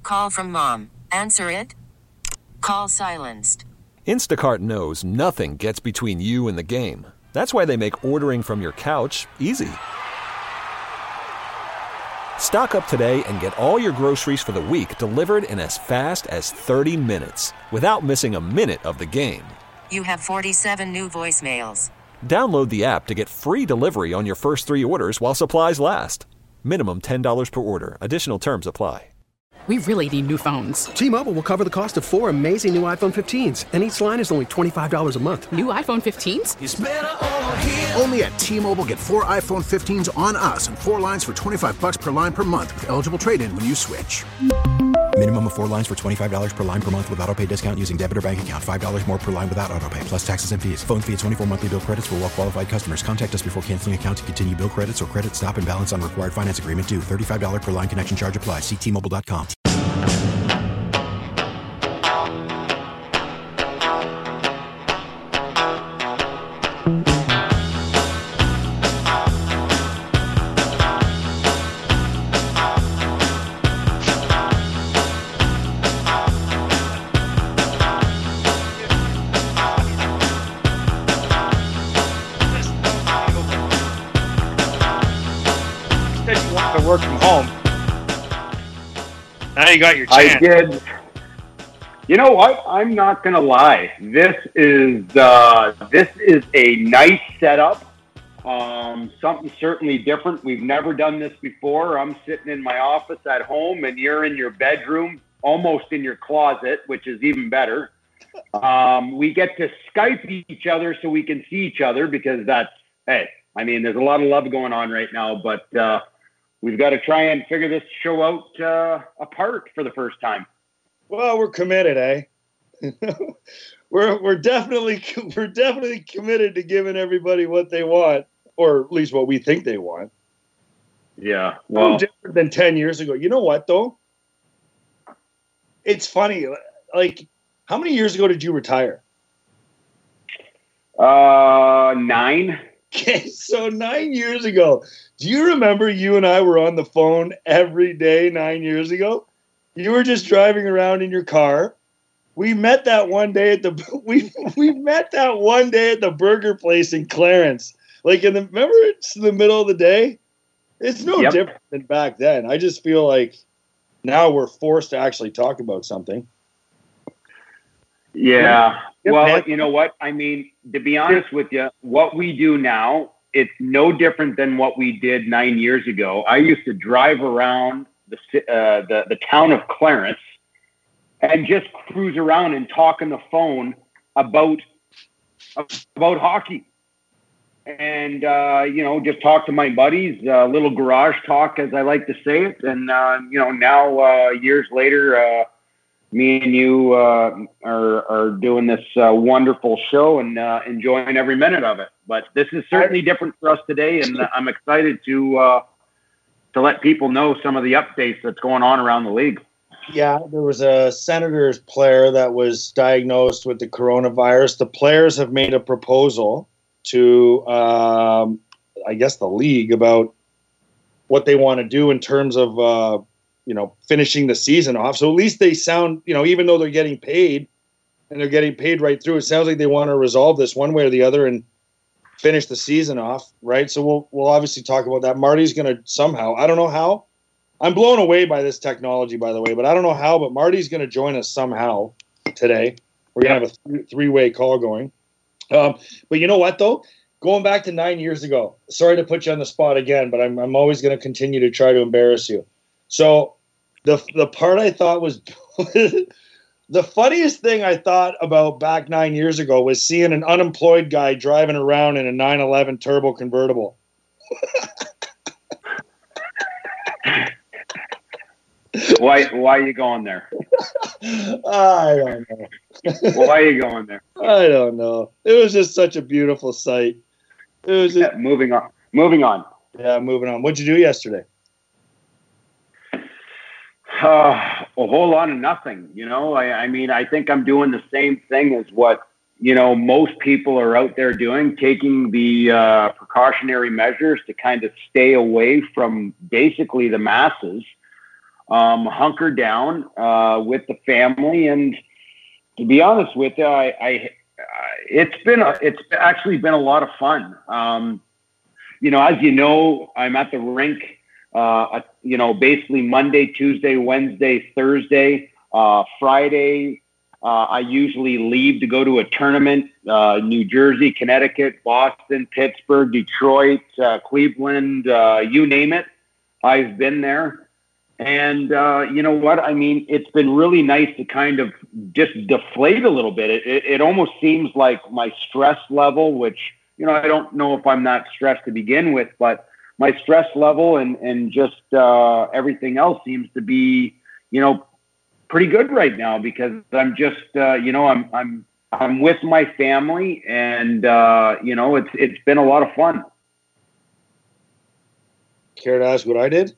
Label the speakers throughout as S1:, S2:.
S1: Call from mom. Answer it. Call silenced.
S2: Instacart knows nothing gets between you and the game. That's why they make ordering from your couch easy. Stock up today and get all your groceries for the week delivered in as fast as 30 minutes without missing a minute of the game.
S1: You have 47 new voicemails.
S2: Download the app to get free delivery on your first 3 orders while supplies last. Minimum $10 per order. Additional terms apply.
S3: We really need new phones.
S4: T-Mobile will cover the cost of 4 amazing new iPhone 15s, and each line is only $25 a month.
S3: New iPhone 15s?
S5: It's better over here. Only at T-Mobile, get 4 iPhone 15s on us and 4 lines for $25 per line per month with eligible trade-in when you switch.
S6: Minimum of 4 lines for $25 per line per month with autopay discount using debit or bank account. $5 more per line without autopay, plus taxes and fees. Phone fee at 24 monthly bill credits for well-qualified customers. Contact us before canceling account to continue bill credits or credit stop and balance on required finance agreement due. $35 per line connection charge applies. See T-Mobile.com.
S7: Work from home. Now you got your chance.
S8: I did. You know what? I'm not gonna lie. This is a nice setup. Something certainly different. We've never done this before. I'm sitting in my office at home, and you're in your bedroom, almost in your closet, which is even better. We get to Skype each other so we can see each other because there's a lot of love going on right now, but we've got to try and figure this show out apart for the first time.
S7: Well, we're committed, eh? we're definitely committed to giving everybody what they want, or at least what we think they want.
S8: Yeah, well,
S7: no different than 10 years ago. You know what, though? It's funny. Like, how many years ago did you retire?
S8: 9.
S7: Okay, so 9 years ago. Do you remember you and I were on the phone every day 9 years ago? You were just driving around in your car. We met that one day at the we met that one day at the burger place in Clarence. Like remember it's the middle of the day? It's no different than back then. I just feel like now we're forced to actually talk about something.
S8: Yeah. Well, you know what? I mean, to be honest with you, what we do now, it's no different than what we did 9 years ago. I used to drive around the town of Clarence and just cruise around and talk on the phone about hockey. And, just talk to my buddies, little garage talk, as I like to say it. And, now years later, me and you are doing this wonderful show and enjoying every minute of it. But this is certainly different for us today, and I'm excited to let people know some of the updates that's going on around the league.
S7: Yeah, there was a Senators player that was diagnosed with the coronavirus. The players have made a proposal to, I guess, the league about what they want to do in terms of finishing the season off. So at least they sound, even though they're getting paid and they're getting paid right through, it sounds like they want to resolve this one way or the other and finish the season off, right? So we'll obviously talk about that. Marty's going to somehow, I don't know how. I'm blown away by this technology, by the way, but I don't know how, but Marty's going to join us somehow today. We're going to have a three-way call going. But you know what, though? Going back to 9 years ago, sorry to put you on the spot again, but I'm always going to continue to try to embarrass you. So the part I thought was the funniest thing I thought about back 9 years ago was seeing an unemployed guy driving around in a 911 turbo convertible.
S8: Why are you going there?
S7: I don't know.
S8: Why are you going there?
S7: I don't know. It was just such a beautiful sight. It was just,
S8: moving on.
S7: Yeah, moving on. What'd you do yesterday?
S8: A whole lot of nothing. I mean, I think I'm doing the same thing as what, most people are out there doing, taking the precautionary measures to kind of stay away from basically the masses. hunker down with the family. And to be honest with you, it's actually been a lot of fun. As you know, I'm at the rink, basically Monday, Tuesday, Wednesday, Thursday, Friday. I usually leave to go to a tournament, New Jersey, Connecticut, Boston, Pittsburgh, Detroit, Cleveland, you name it. I've been there. And you know what? I mean, it's been really nice to kind of just deflate a little bit. It almost seems like my stress level, which, I don't know if I'm not stressed to begin with, but my stress level and just everything else seems to be, pretty good right now, because I'm just, I'm with my family, and it's been a lot of fun.
S7: Care to ask what I did?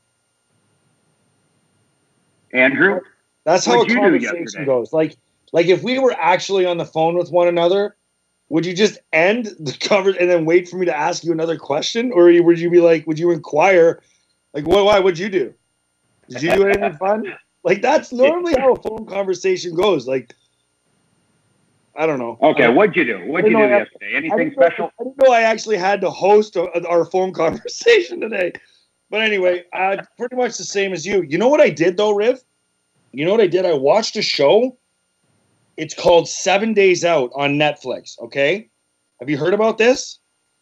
S8: Andrew?
S7: That's how a conversation goes. Like if we were actually on the phone with one another, would you just end the cover and then wait for me to ask you another question? Or would you be like, would you inquire, like, why would you do? Did you do anything fun? Like, that's normally how a phone conversation goes. Like, I don't know.
S8: Okay, what'd you do? What'd you do yesterday? Anything special?
S7: I didn't know I actually had to host our phone conversation today. But anyway, pretty much the same as you. You know what I did, though, Riv? You know what I did? I watched a show. It's called 7 Days Out on Netflix, okay? Have you heard about this?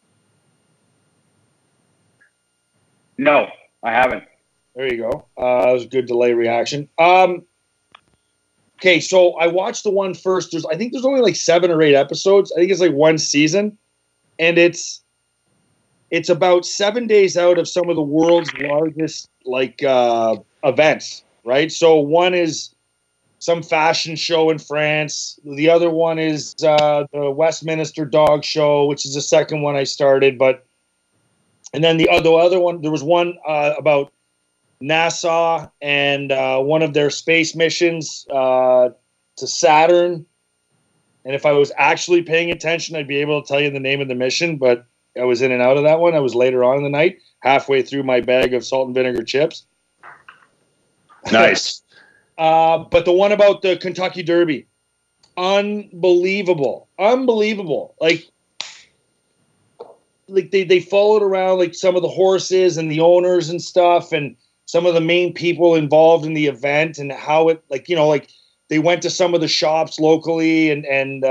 S8: No, I haven't.
S7: There you go. That was a good delay reaction. Okay, so I watched the one first. I think there's only like 7 or 8 episodes. I think it's like one season. And it's about 7 days out of some of the world's largest events, right? So one is some fashion show in France. The other one is the Westminster Dog Show, which is the second one I started. And then the other one, there was one about NASA and one of their space missions to Saturn. And if I was actually paying attention, I'd be able to tell you the name of the mission, but I was in and out of that one. I was later on in the night, halfway through my bag of salt and vinegar chips.
S8: Nice.
S7: But the one about the Kentucky Derby, unbelievable. Like they followed around like some of the horses and the owners and stuff, and some of the main people involved in the event, and how it, they went to some of the shops locally and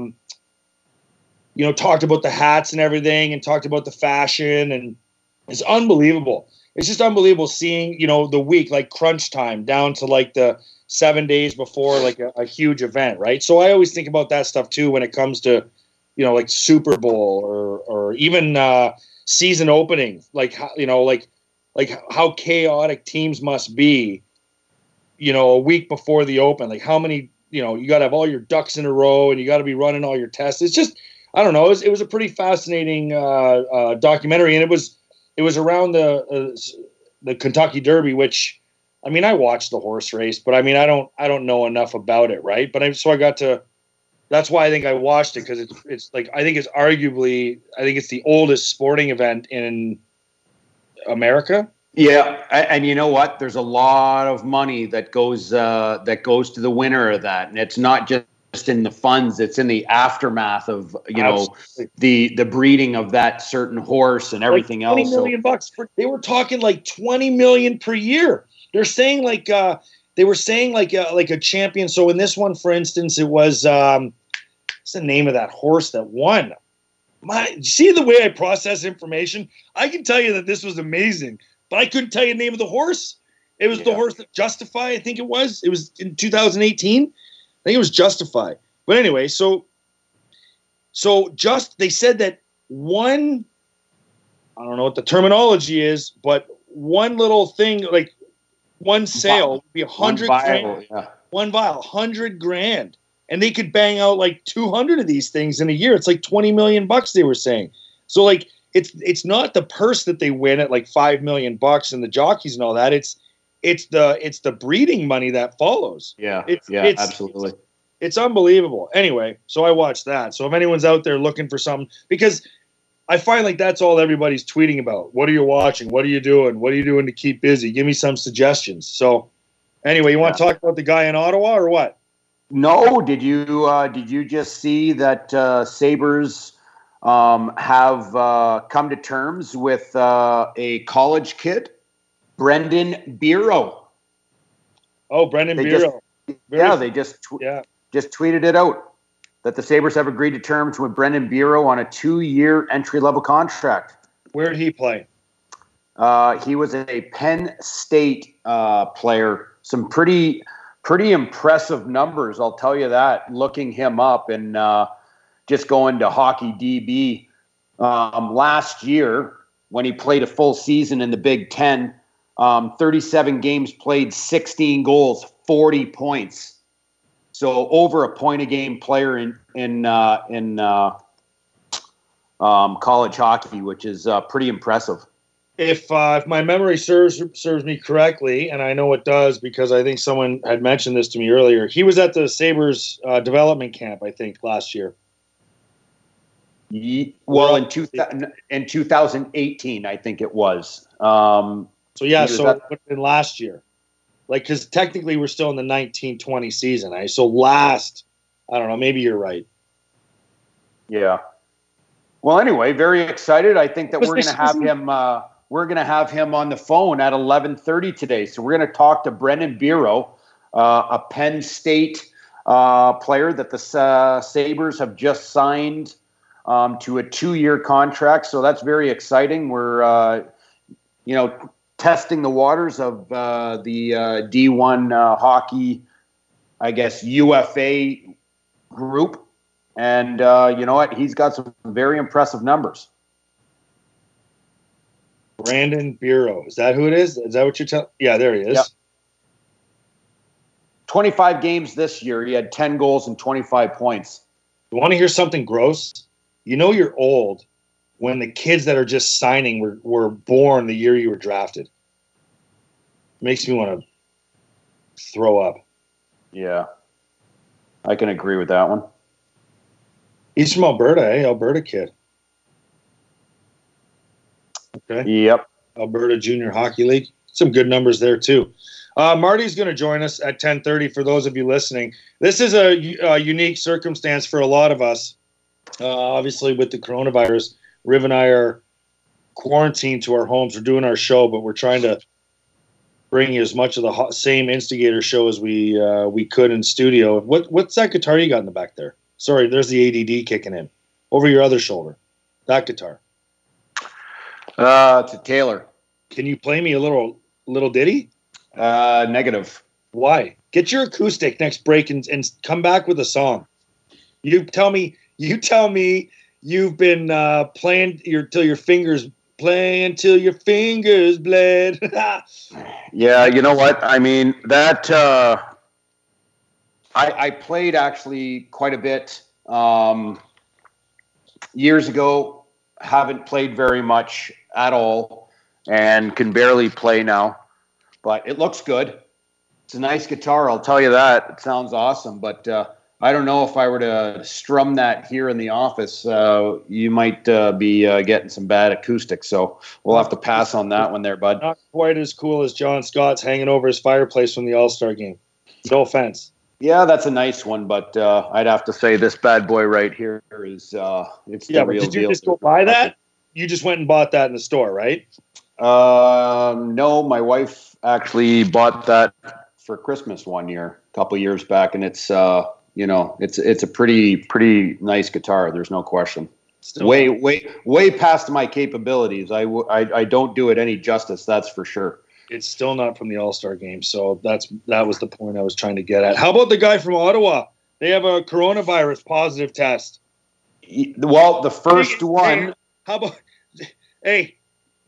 S7: talked about the hats and everything, and talked about the fashion, and it's unbelievable. It's just unbelievable seeing, the week, like crunch time, down to like the 7 days before like a huge event, right? So I always think about that stuff too when it comes to, like Super Bowl or even season opening, like how chaotic teams must be, a week before the open. Like how many, you got to have all your ducks in a row, and you got to be running all your tests. It's just, I don't know. It was a pretty fascinating documentary, and it was around the Kentucky Derby, which, I mean, I watched the horse race, but I mean, I don't know enough about it, right? But I got to. That's why I think I watched it, because it's like, I think it's the oldest sporting event in America.
S9: Yeah, and you know what? There's a lot of money that goes to the winner of that, and it's not just in the funds; it's in the aftermath of the breeding of that certain horse and everything
S7: like $20
S9: else.
S7: $20 million. They were talking like $20 million per year. They're saying like a champion. So in this one, for instance, it was what's the name of that horse that won? See the way I process information? I can tell you that this was amazing, but I couldn't tell you the name of the horse. It was the horse that Justify, I think it was. It was in 2018. I think it was Justify. But anyway, so they said that one, I don't know what the terminology is, but one little thing, like one sale would be 100 grand. Yeah. One vial, 100 grand. And they could bang out like 200 of these things in a year. It's like $20 million they were saying. So like it's not the purse that they win at like $5 million and the jockeys and all that. It's the breeding money that follows.
S9: Yeah. It's absolutely.
S7: It's unbelievable. Anyway, so I watched that. So if anyone's out there looking for something, because I find like that's all everybody's tweeting about. What are you watching? What are you doing? What are you doing to keep busy? Give me some suggestions. So Anyway, you want to talk about the guy in Ottawa or what?
S9: No, did you just see that Sabres have come to terms with a college kid, Brendan Biro?
S7: Oh, Brendan Biro.
S9: They just tweeted it out that the Sabres have agreed to terms with Brendan Biro on a 2-year entry-level contract.
S7: Where did he play?
S9: He was a Penn State player. Some pretty impressive numbers, I'll tell you that, looking him up and just going to Hockey DB. Last year, when he played a full season in the Big Ten, 37 games played, 16 goals, 40 points. So over a point a game player in college hockey, which is pretty impressive.
S7: If my memory serves me correctly, and I know it does because I think someone had mentioned this to me earlier, he was at the Sabres development camp, I think, last year.
S9: Well, in 2018, I think it was. So
S7: it would have been last year. Like, because technically we're still in the 1920 season. So last, I don't know, maybe you're right.
S9: Yeah. Well, anyway, very excited. I think that we're going to have him. We're going to have him on the phone at 11:30 today. So we're going to talk to Brendan Biro, a Penn State player that the Sabres have just signed to a 2-year contract. So that's very exciting. We're, testing the waters of the D1 hockey, I guess, UFA group. And you know what? He's got some very impressive numbers.
S7: Brandon Biro. Is that who it is? Is that what you're telling? Yeah, there he is. Yep.
S9: 25 games this year. He had 10 goals and 25 points.
S7: You want to hear something gross? You know you're old when the kids that are just signing were born the year you were drafted. Makes me want to throw up.
S9: Yeah. I can agree with that one.
S7: He's from Alberta, Alberta kid. Okay.
S9: Yep.
S7: Alberta Junior Hockey League. Some good numbers there, too. Marty's going to join us at 10:30 for those of you listening. This is a unique circumstance for a lot of us. Obviously, with the coronavirus, Riv and I are quarantined to our homes. We're doing our show, but we're trying to bring you as much of the same Instigator show as we could in studio. What's that guitar you got in the back there? Sorry, there's the ADD kicking in. Over your other shoulder. That guitar.
S9: It's a Taylor.
S7: Can you play me a little ditty?
S9: Negative.
S7: Why? Get your acoustic next break and come back with a song. You tell me you've been playing till your fingers bled.
S9: Yeah, you know what? I mean, that I played actually quite a bit years ago. Haven't played very much at all and can barely play now. But it looks good. It's a nice guitar, I'll tell you that. It sounds awesome. But I don't know if I were to strum that here in the office, you might be getting some bad acoustics. So we'll have to pass on that one there, bud.
S7: Not quite as cool as John Scott's hanging over his fireplace from the All-Star game. No offense.
S9: Yeah, that's a nice one, but I'd have to say this bad boy right here is it's the real deal.
S7: Did you just go buy that? You just went and bought that in the store, right?
S9: No, my wife actually bought that for Christmas one year, a couple years back, and it's it's a pretty nice guitar. There's no question. Still way past my capabilities. I don't do it any justice. That's for sure.
S7: It's still not from the All-Star game, so that was the point I was trying to get at. How about the guy from Ottawa? They have a coronavirus positive test.
S9: Well, the first one.
S7: How about? Hey,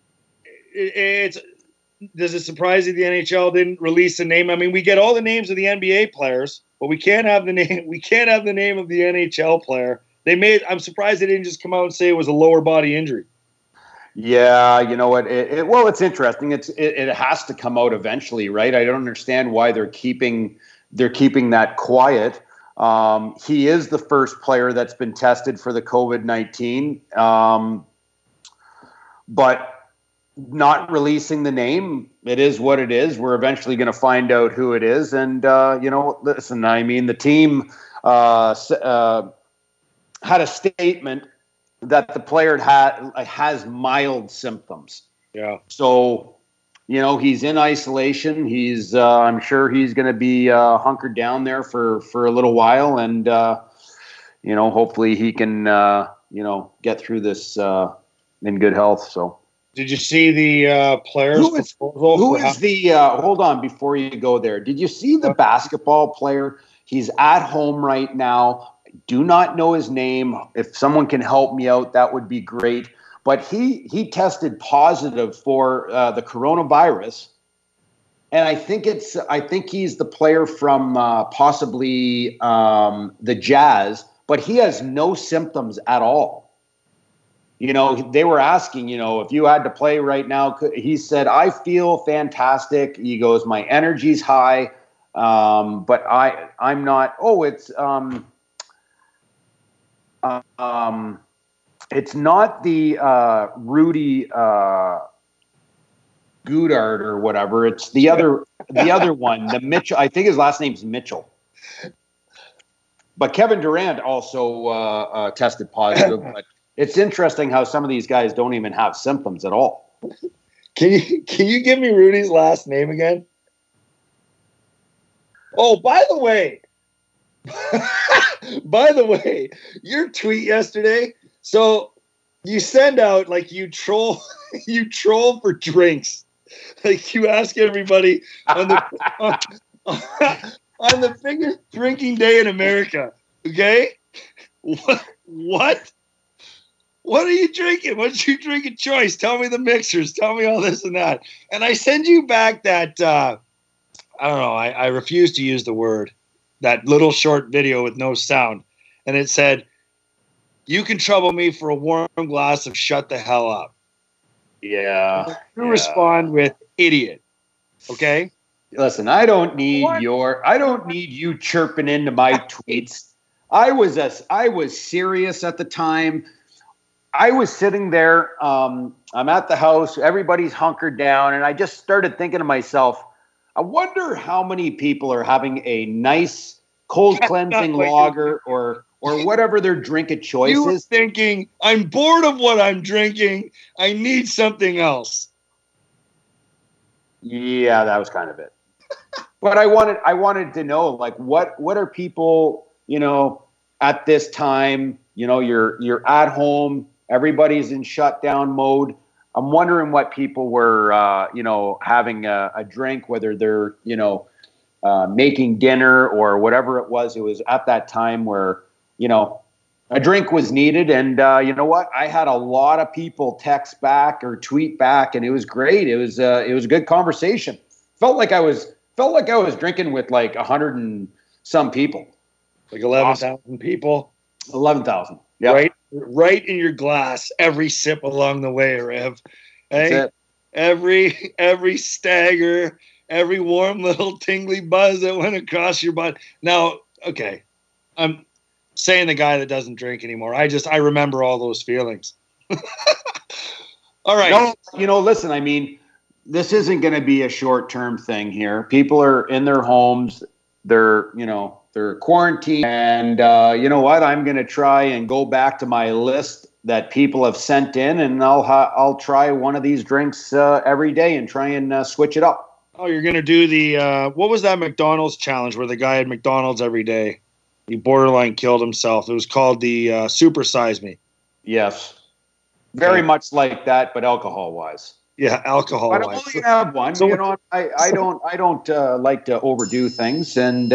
S7: does it surprise you the NHL didn't release a name? I mean, we get all the names of the NBA players, but we can't have the name. We can't have the name of the NHL player. I'm surprised they didn't just come out and say it was a lower body injury.
S9: Yeah, you know what? It's interesting. It has to come out eventually, right? I don't understand why they're keeping that quiet. He is the first player that's been tested for the COVID-19, but not releasing the name. It is what it is. We're eventually going to find out who it is. And, listen, I mean, the team had a statement that the player has mild symptoms.
S7: Yeah.
S9: So, he's in isolation. He's, I'm sure he's going to be hunkered down there for a little while. And, hopefully he can, get through this in good health. So. Did you see the players? Who is the? Hold on, before you go there. Did you see the basketball player? He's at home right now. I do not know his name. If someone can help me out, that would be great. But he tested positive for the coronavirus, and I think he's the player from possibly the Jazz, but he has no symptoms at all. They were asking, if you had to play right now, he said, I feel fantastic. He goes, my energy's high, but I'm not. Oh, it's not the Rudy Goudart or whatever. It's the other one, the Mitchell. I think his last name's Mitchell. But Kevin Durant also tested positive. But it's interesting how some of these guys don't even have symptoms at all.
S7: Can you give me Rudy's last name again? Oh, by the way, your tweet yesterday. So you send out like you troll for drinks. Like you ask everybody on the biggest drinking day in America. Okay? What? What are you drinking? What's your drinking choice? Tell me the mixers. Tell me all this and that. And I send you back that, I don't know, I refuse to use the word, that little short video with no sound. And it said, you can trouble me for a warm glass of shut the hell up.
S9: Yeah.
S7: You respond with idiot. Okay?
S9: Listen, I don't need you chirping into my tweets. I was serious at the time. I was sitting there, I'm at the house, everybody's hunkered down, and I just started thinking to myself, I wonder how many people are having a nice cold cleansing lager or whatever their drink of choice
S7: you
S9: is.
S7: Thinking, I'm bored of what I'm drinking, I need something else.
S9: Yeah, that was kind of it. But I wanted to know, like, what are people, at this time, you're at home, everybody's in shutdown mode. I'm wondering what people were, having a drink, whether they're, making dinner or whatever it was. It was at that time where, a drink was needed. And you know what? I had a lot of people text back or tweet back, and it was great. It was a good conversation. Felt like I was drinking with like 100 and some people.
S7: Like 11,000 people.
S9: 11,000. Yeah.
S7: Right in your glass, every sip along the way, Rev. Hey, every stagger, every warm little tingly buzz that went across your butt. Now, okay, I'm saying the guy that doesn't drink anymore. I remember all those feelings. All right.
S9: No, listen, I mean, this isn't going to be a short-term thing here. People are in their homes. They're quarantined. And you know what? I'm going to try and go back to my list that people have sent in, and I'll try one of these drinks every day and try and switch it up.
S7: Oh, you're going to do the what was that McDonald's challenge where the guy had McDonald's every day? He borderline killed himself. It was called the Super Size Me.
S9: Yes. Very much like that, but alcohol-wise.
S7: Yeah, alcohol-wise.
S9: I only have one. So, I don't like to overdo things, and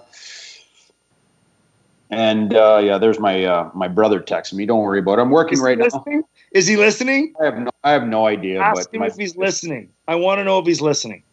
S9: there's my brother texting me. Don't worry about it. I'm working right now.
S7: Is he listening?
S9: I have no idea.
S7: Ask him if he's listening. I want to know if he's listening.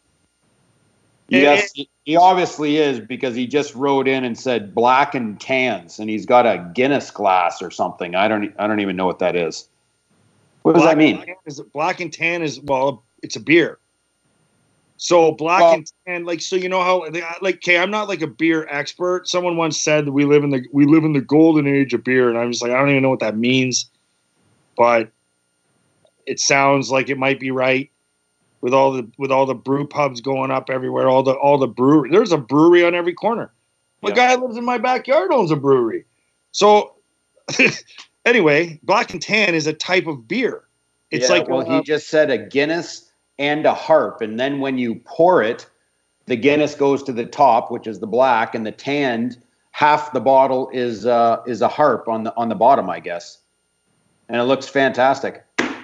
S9: Yes, he obviously is, because he just wrote in and said black and tans, and he's got a Guinness glass or something. I don't even know what that is. What does that mean?
S7: Black and tan is, well, it's a beer. So and tan, like, so you know how, like, okay, I'm not like a beer expert. Someone once said that we live in the golden age of beer, and I'm just like, I don't even know what that means. But it sounds like it might be right with all the brew pubs going up everywhere, all the brewery. There's a brewery on every corner. The guy who lives in my backyard owns a brewery. So anyway, Black and Tan is a type of beer. It's
S9: he just said a Guinness and a Harp, and then when you pour it, the Guinness goes to the top, which is the black, and the tanned half the bottle is a Harp on the bottom, I guess. And it looks fantastic.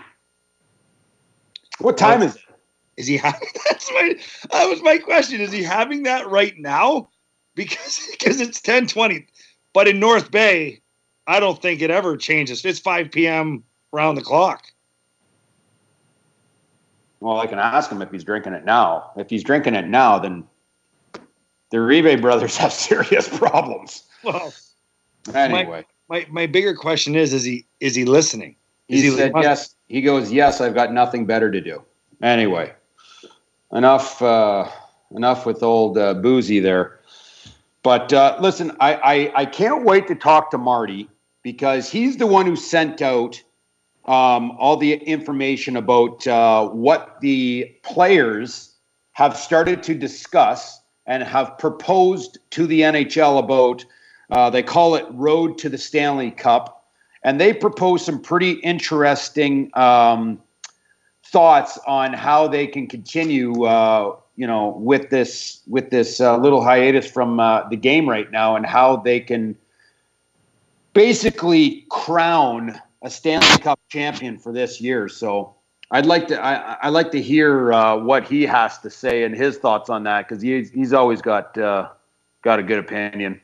S9: What time is it?
S7: Is he having that was my question. Is he having that right now? Because it's 10:20. But in North Bay, I don't think it ever changes. It's 5 p.m. round the clock.
S9: Well, I can ask him if he's drinking it now. If he's drinking it now, then the Uribe brothers have serious problems.
S7: Well,
S9: anyway.
S7: My bigger question is he listening?
S9: He said yes. He goes, yes, I've got nothing better to do. Anyway, enough with old Boozy there. But listen, I can't wait to talk to Marty because he's the one who sent out all the information about what the players have started to discuss and have proposed to the NHL about. They call it Road to the Stanley Cup. And they propose some pretty interesting thoughts on how they can continue, with this little hiatus from the game right now, and how they can basically crown a Stanley Cup champion for this year. So I'd like to hear what he has to say and his thoughts on that, because he's always got a good opinion.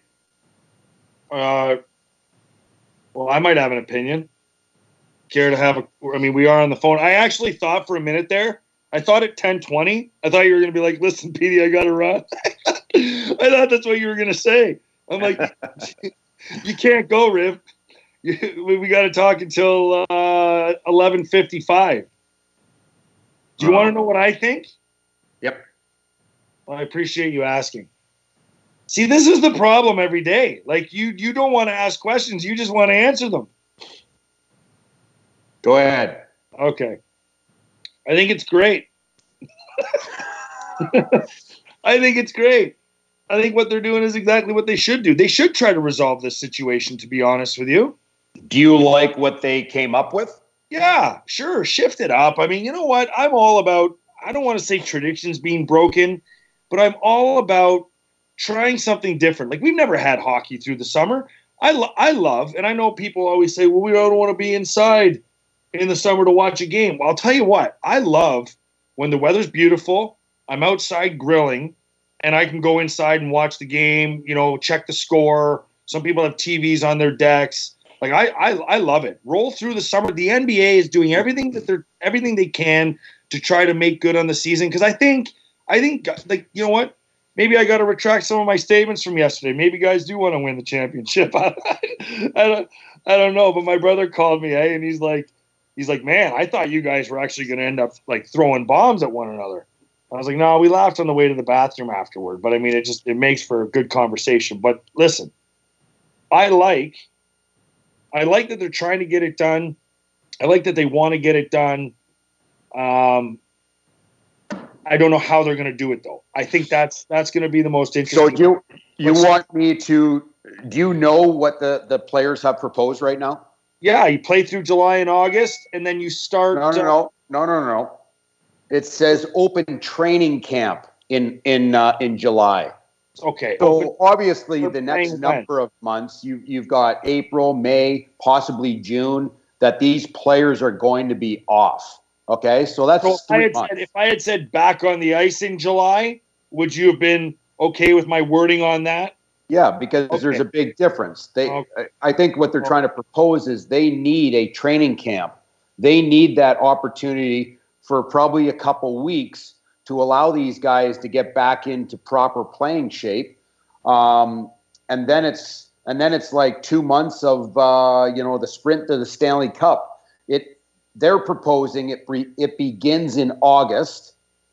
S7: Well, I might have an opinion. Care to have we are on the phone. I actually thought for a minute there, I thought at 10:20, I thought you were going to be like, listen, Petey, I got to run. I thought that's what you were going to say. I'm like, you can't go, Riv. We got to talk until 11:55. Do you want to know what I think?
S9: Yep.
S7: Well, I appreciate you asking. See, this is the problem every day. Like, you don't want to ask questions. You just want to answer them.
S9: Go ahead.
S7: Okay. I think it's great. I think it's great. I think what they're doing is exactly what they should do. They should try to resolve this situation, to be honest with you.
S9: Do you like what they came up with?
S7: Yeah, sure. Shift it up. I mean, you know what? I'm all about, I don't want to say traditions being broken, but I'm all about trying something different. Like, we've never had hockey through the summer. I love, and I know people always say, well, we don't want to be inside in the summer to watch a game. Well, I'll tell you what, I love when the weather's beautiful, I'm outside grilling, and I can go inside and watch the game, check the score. Some people have TVs on their decks. Like, I love it. Roll through the summer. The NBA is doing everything they can to try to make good on the season. Because I think, like, you know what? Maybe I got to retract some of my statements from yesterday. Maybe guys do want to win the championship. I don't know. But my brother called me, and he's like, man, I thought you guys were actually going to end up like throwing bombs at one another. I was like, no, we laughed on the way to the bathroom afterward. But I mean, it makes for a good conversation. But listen, I like that they're trying to get it done. I like that they want to get it done. I don't know how they're going to do it, though. I think that's going to be the most interesting.
S9: So you want me to – do you know what the players have proposed right now?
S7: Yeah, you play through July and August, and then you start –
S9: No. It says open training camp in July.
S7: Okay.
S9: So obviously the next number of months, you've got April, May, possibly June, that these players are going to be off. Okay, so that's 3 months.
S7: If I had said back on the ice in July, would you have been okay with my wording on that?
S9: Yeah, because there's a big difference. I think what they're trying to propose is they need a training camp. They need that opportunity for probably a couple weeks to allow these guys to get back into proper playing shape, and then it's like 2 months of the sprint to the Stanley Cup. They're proposing it begins in August,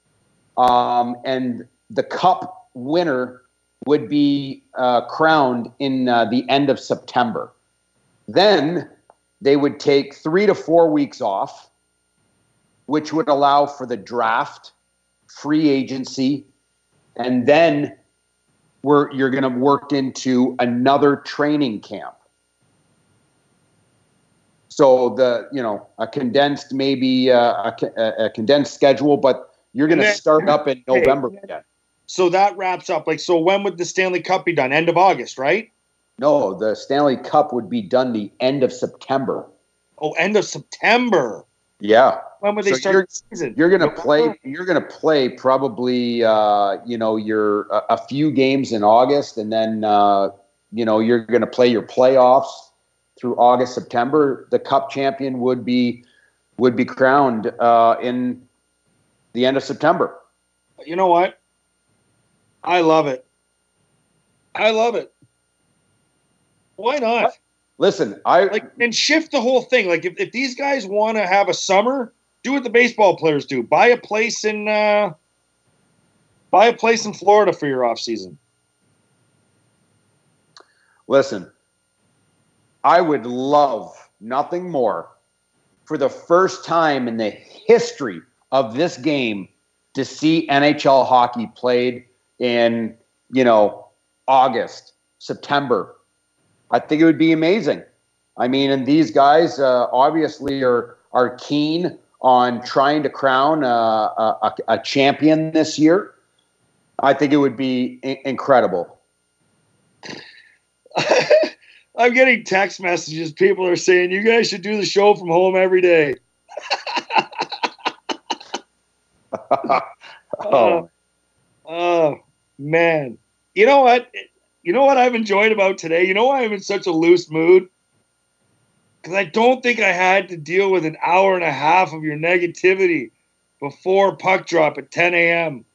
S9: and the Cup winner would be crowned in the end of September. Then they would take 3 to 4 weeks off, which would allow for the draft, free agency, and then you're going to work into another training camp. So a condensed, maybe a condensed schedule, but you're going to start up in November again.
S7: So that wraps up. So when would the Stanley Cup be done? End of August, right?
S9: No, the Stanley Cup would be done the end of September.
S7: Oh, end of September.
S9: Yeah.
S7: When would they start the season?
S9: You're going to play. You're going to play probably your a few games in August, and then you're going to play your playoffs through August, September. The Cup champion would be crowned in the end of September.
S7: You know what? I love it. Why not?
S9: Listen,
S7: and shift the whole thing. Like if these guys want to have a summer, do what the baseball players do. Buy a place in Florida for your off season.
S9: Listen, I would love nothing more for the first time in the history of this game to see NHL hockey played in, August, September. I think it would be amazing. I mean, and these guys obviously are keen on trying to crown a champion this year. I think it would be incredible.
S7: I'm getting text messages. People are saying, you guys should do the show from home every day. Oh, man. You know what? You know what I've enjoyed about today? You know why I'm in such a loose mood? Because I don't think I had to deal with an hour and a half of your negativity before puck drop at 10 a.m.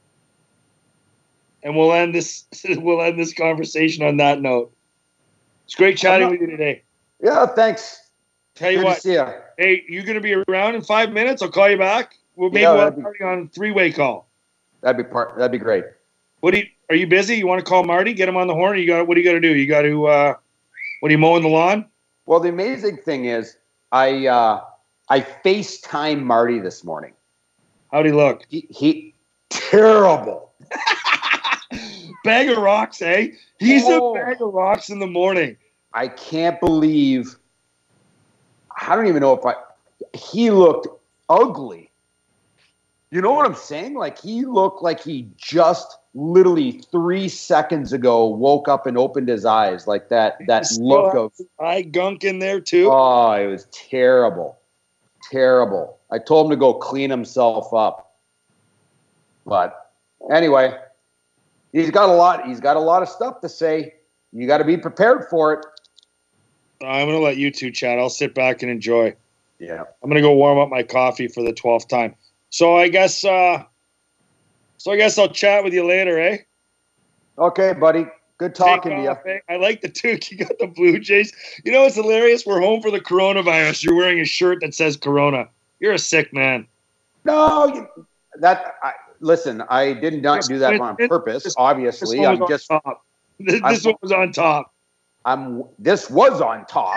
S7: And we'll end this conversation on that note. It's great chatting with you today.
S9: Yeah, thanks.
S7: Tell you what.
S9: See ya.
S7: Hey, you going to be around in 5 minutes? I'll call you back. We'll party on a three-way call.
S9: That'd be great.
S7: Are you busy? You want to call Marty? Get him on the horn? What do you got to do? You got to. What are you mowing the lawn?
S9: Well, the amazing thing is, I FaceTimed Marty this morning.
S7: How'd he look?
S9: He terrible.
S7: Bag of rocks, eh? He's a bag of rocks in the morning.
S9: I can't believe. I don't even know he looked ugly. You know what I'm saying? Like, he looked like he just literally 3 seconds ago woke up and opened his eyes, like that look of
S7: eye gunk in there too.
S9: Oh, it was terrible. Terrible. I told him to go clean himself up. But anyway, he's got a lot of stuff to say. You got to be prepared for it.
S7: I'm going to let you two chat. I'll sit back and enjoy.
S9: Yeah.
S7: I'm going to go warm up my coffee for the 12th time. So I guess I'll chat with you later, eh?
S9: Okay, buddy. Good talking to you.
S7: Eh? I like the Duke. You got the Blue Jays. You know what's hilarious? We're home for the coronavirus. You're wearing a shirt that says Corona. You're a sick man.
S9: No, listen, I did not do that on purpose, obviously.
S7: This one was on top.
S9: This was on top.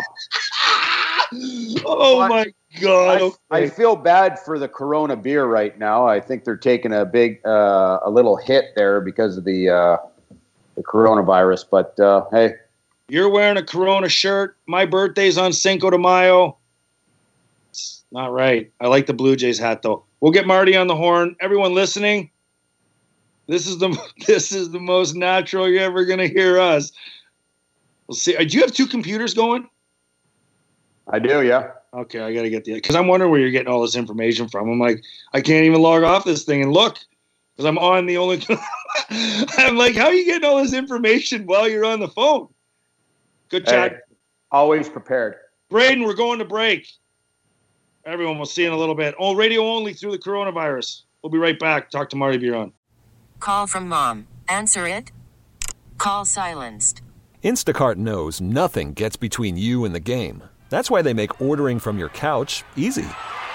S7: Oh, my God.
S9: I feel bad for the Corona beer right now. I think they're taking a little hit there because of the coronavirus. But, hey.
S7: You're wearing a Corona shirt. My birthday's on Cinco de Mayo. It's not right. I like the Blue Jays hat, though. We'll get Marty on the horn. Everyone listening, this is the most natural you're ever going to hear us. We'll see. Do you have two computers going?
S9: I do, yeah.
S7: Okay, I got to get because I'm wondering where you're getting all this information from. I'm like, I can't even log off this thing and look because I'm on the only. I'm like, how are you getting all this information while you're on the phone? Good chat.
S9: Hey, always prepared.
S7: Braden, we're going to break. Everyone, we'll see you in a little bit. Oh, radio only through the coronavirus. We'll be right back. Talk to Marty Biron.
S1: Call from mom. Answer it. Call silenced.
S2: Instacart knows nothing gets between you and the game. That's why they make ordering from your couch easy.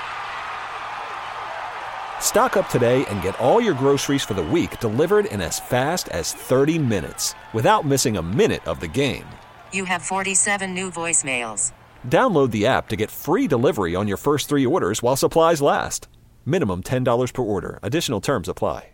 S2: Stock up today and get all your groceries for the week delivered in as fast as 30 minutes without missing a minute of the game.
S1: You have 47 new voicemails.
S2: Download the app to get free delivery on your first 3 orders while supplies last. Minimum $10 per order. Additional terms apply.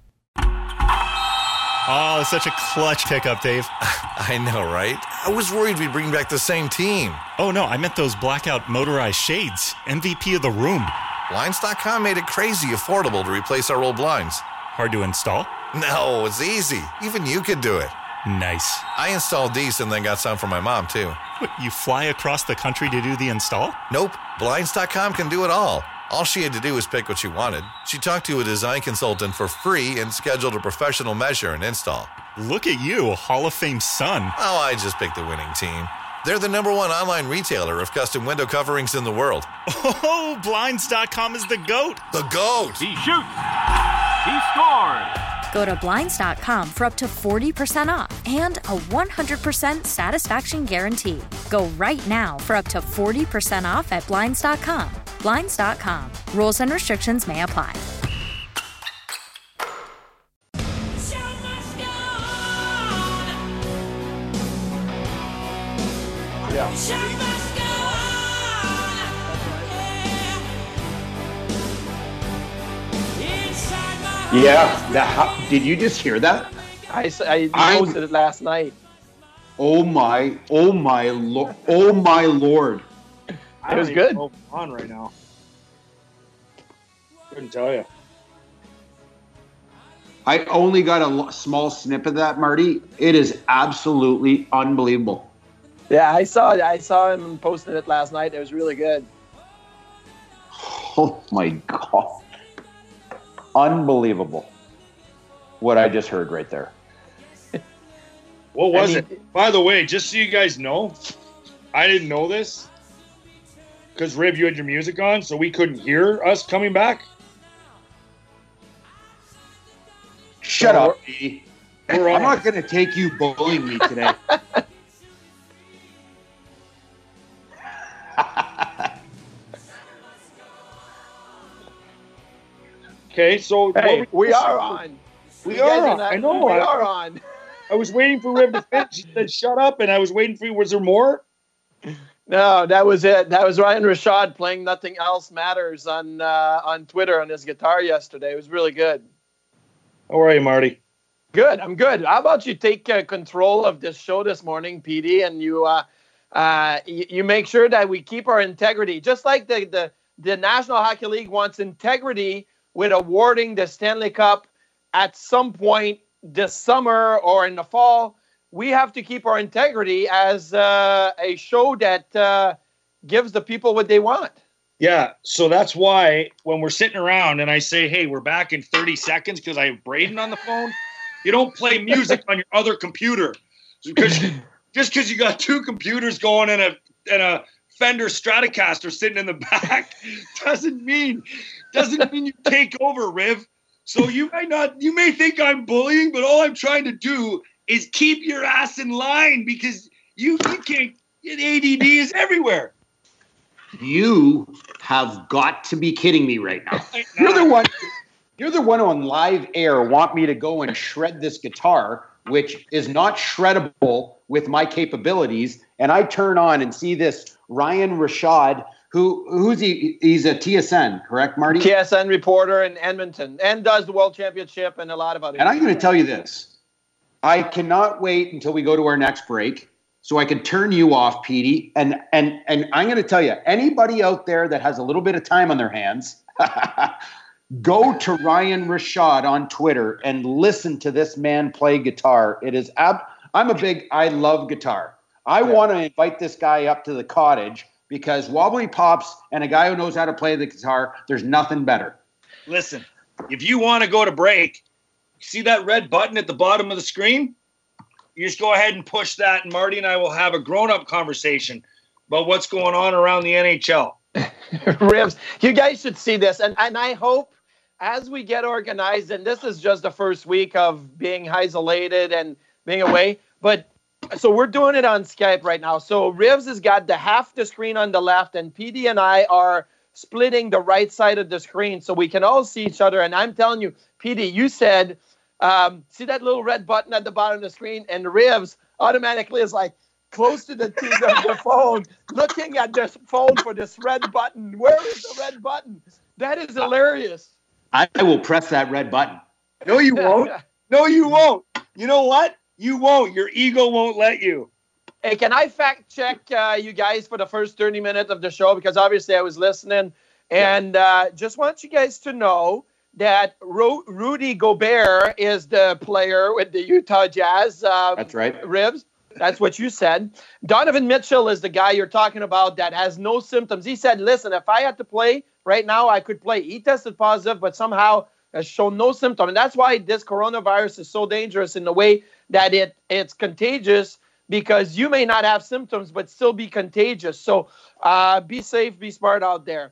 S10: Oh, such a clutch pickup, Dave.
S11: I know, right? I was worried we'd bring back the same team.
S10: Oh, no, I meant those blackout motorized shades. MVP of the room.
S11: Blinds.com made it crazy affordable to replace our old blinds.
S10: Hard to install?
S11: No, it's easy. Even you could do it.
S10: Nice.
S11: I installed these and then got some for my mom, too.
S10: What, you fly across the country to do the install?
S11: Nope. Blinds.com can do it all. All she had to do was pick what she wanted. She talked to a design consultant for free and scheduled a professional measure and install.
S10: Look at you, Hall of Fame son.
S11: Oh, I just picked the winning team. They're the #1 online retailer of custom window coverings in the world.
S10: Oh, Blinds.com is the GOAT.
S11: The GOAT.
S12: He shoots. He scores.
S13: Go to Blinds.com for up to 40% off and a 100% satisfaction guarantee. Go right now for up to 40% off at Blinds.com. Blinds.com. Rules and restrictions may apply.
S9: Yeah. Did you just hear that?
S14: I posted it last night.
S9: Oh my Lord!
S14: It was good.
S7: On right now. Couldn't tell you.
S9: I only got a small snip of that, Marty. It is absolutely unbelievable.
S14: Yeah, I saw it. I saw him posting it last night. It was really good.
S9: Oh my God. Unbelievable. What I just heard right there.
S7: What was it? By the way, just so you guys know, I didn't know this because, Rib, you had your music on, so we couldn't hear us coming back.
S9: Shut up, P. I'm not going to take you bullying me today.
S7: Okay, so
S14: hey, we are on.
S7: We are on. I know.
S14: We are on.
S7: I was waiting for Rib to finish. She said, "Shut up," and I was waiting for you. Was there more?
S14: No, that was it. That was Ryan Rashad playing "Nothing Else Matters" on Twitter on his guitar yesterday. It was really good.
S7: How are you, Marty?
S14: Good. I'm good. How about you take control of this show this morning, PD, and you make sure that we keep our integrity, just like the National Hockey League wants integrity with awarding the Stanley Cup at some point this summer or in the fall. We have to keep our integrity as a show that gives the people what they want.
S7: Yeah, so that's why when we're sitting around and I say, hey, we're back in 30 seconds because I have Braden on the phone, you don't play music on your other computer. Because just because you got 2 computers going and a Fender Stratocaster sitting in the back doesn't mean you take over, Riv. So you may think I'm bullying, but all I'm trying to do is keep your ass in line because you can't get ADD is everywhere.
S9: You have got to be kidding me right now. You're the one on live air want me to go and shred this guitar, which is not shreddable with my capabilities. And I turn on and see this Ryan Rashad, who's he? He's a TSN, correct, Marty?
S14: TSN reporter in Edmonton and does the World Championship and a lot of other.
S9: And I'm going to tell you this. I cannot wait until we go to our next break so I can turn you off, Petey. And I'm going to tell you, anybody out there that has a little bit of time on their hands, go to Ryan Rashad on Twitter and listen to this man play guitar. It is I love guitar. I want to invite this guy up to the cottage because wobbly pops and a guy who knows how to play the guitar, there's nothing better.
S7: Listen, if you want to go to break, see that red button at the bottom of the screen? You just go ahead and push that, and Marty and I will have a grown-up conversation about what's going on around the NHL.
S14: Ribs, you guys should see this, and I hope as we get organized, and this is just the first week of being isolated and being away, but so we're doing it on Skype right now. So Ribs has got half the screen on the left, and PD and I are splitting the right side of the screen so we can all see each other. And I'm telling you, PD, you said, see that little red button at the bottom of the screen, and Ribs automatically is like, close to the phone, looking at this phone for this red button. Where is the red button? That is hilarious.
S9: I will press that red button.
S7: No, you won't. No, you won't. You know what? You won't. Your ego won't let you.
S14: Hey, can I fact check you guys for the first 30 minutes of the show? Because obviously I was listening. And just want you guys to know that Rudy Gobert is the player with the Utah Jazz.
S9: That's right.
S14: Ribs. That's what you said. Donovan Mitchell is the guy you're talking about that has no symptoms. He said, listen, if I had to play right now, I could play. He tested positive, but somehow has shown no symptom. And that's why this coronavirus is so dangerous in the way that it's contagious, because you may not have symptoms, but still be contagious. So be safe, be smart out there.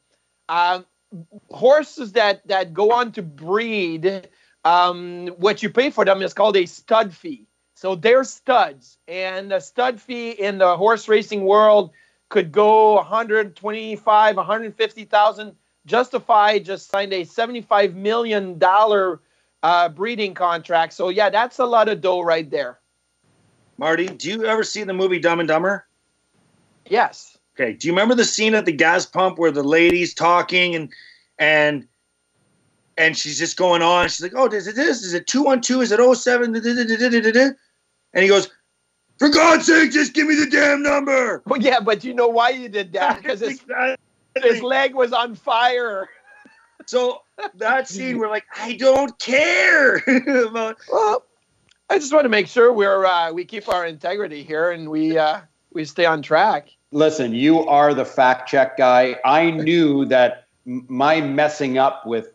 S14: Horses that go on to breed, what you pay for them is called a stud fee. So they're studs, and the stud fee in the horse racing world could go 125, 150,000. Justified just signed a $75 million breeding contract. So yeah, that's a lot of dough right there.
S7: Marty, do you ever see the movie Dumb and Dumber?
S14: Yes.
S7: Okay. Do you remember the scene at the gas pump where the lady's talking and she's just going on? She's like, "Oh, is it this? Is it 212? Is it 07? And he goes, "For God's sake, just give me the damn number."
S14: Well, yeah, but you know why you did that? Because his leg was on fire.
S7: So that scene, we're like, I don't care about.
S14: Well, I just want to make sure we keep our integrity here and we stay on track.
S9: Listen, you are the fact check guy. I knew that my messing up with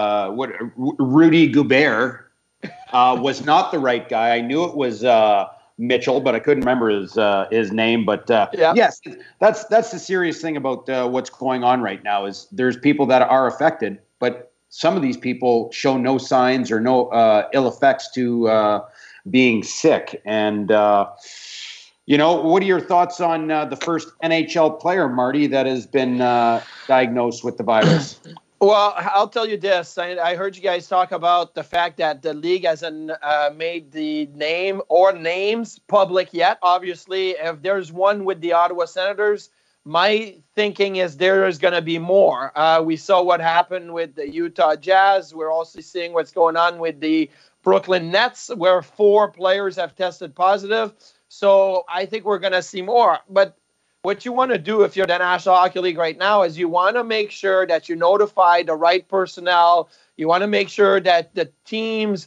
S9: Rudy Gobert was not the right guy. I knew it was Mitchell, but I couldn't remember his name. But yes, that's the serious thing about what's going on right now is there's people that are affected, but some of these people show no signs or no ill effects to being sick. And what are your thoughts on the first NHL player, Marty, that has been diagnosed with the virus?
S14: Well, I'll tell you this. I heard you guys talk about the fact that the league hasn't made the name or names public yet. Obviously, if there's one with the Ottawa Senators, my thinking is there is going to be more. We saw what happened with the Utah Jazz. We're also seeing what's going on with the Brooklyn Nets, where 4 players have tested positive. So I think we're going to see more. But what you want to do if you're the National Hockey League right now is you want to make sure that you notify the right personnel. You want to make sure that the teams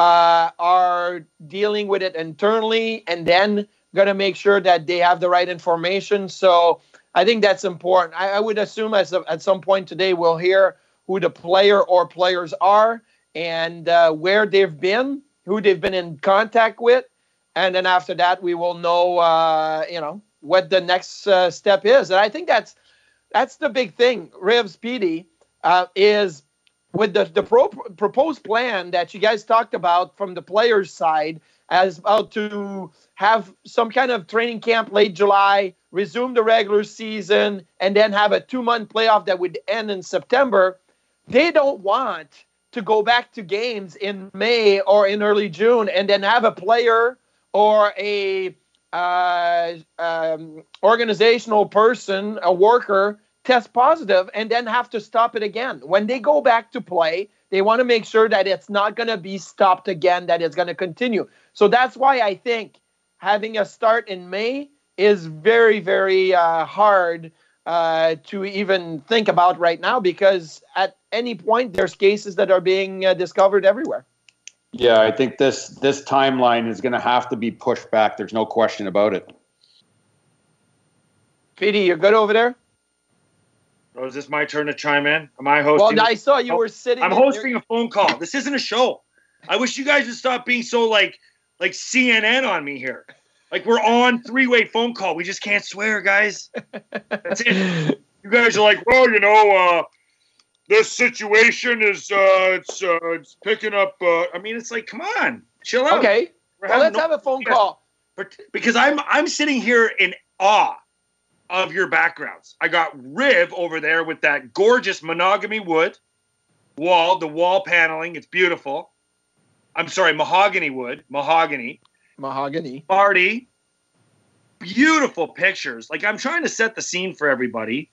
S14: are dealing with it internally, and then going to make sure that they have the right information. So I think that's important. I would assume at some point today we'll hear who the player or players are and where they've been, who they've been in contact with. And then after that, we will know, what the next step is. And I think that's the big thing, Rivs, PD, is with the proposed plan that you guys talked about from the players' side, as about to have some kind of training camp late July, resume the regular season, and then have a 2-month playoff that would end in September. They don't want to go back to games in May or in early June and then have a player or a organizational person, a worker, test positive and then have to stop it again. When they go back to play, they want to make sure that it's not going to be stopped again, that it's going to continue. So that's why I think having a start in May is very, very hard to even think about right now, because at any point there's cases that are being discovered everywhere.
S9: Yeah, I think this timeline is going to have to be pushed back. There's no question about it.
S14: PD, you're good over there?
S7: Oh, is this my turn to chime in? Am I hosting?
S14: Well, I saw you were sitting.
S7: I'm hosting a phone call. This isn't a show. I wish you guys would stop being so like CNN on me here. Like we're on 3-way phone call. We just can't swear, guys. That's it. You guys are like, well, this situation is it's picking up. I mean, it's like, come on, chill out.
S14: Okay, well, let's have a phone call.
S7: Because I'm sitting here in awe of your backgrounds. I got Riv over there with that gorgeous mahogany wood wall, the wall paneling. It's beautiful. I'm sorry, mahogany wood, mahogany.
S14: Mahogany.
S7: Marty, beautiful pictures. Like, I'm trying to set the scene for everybody.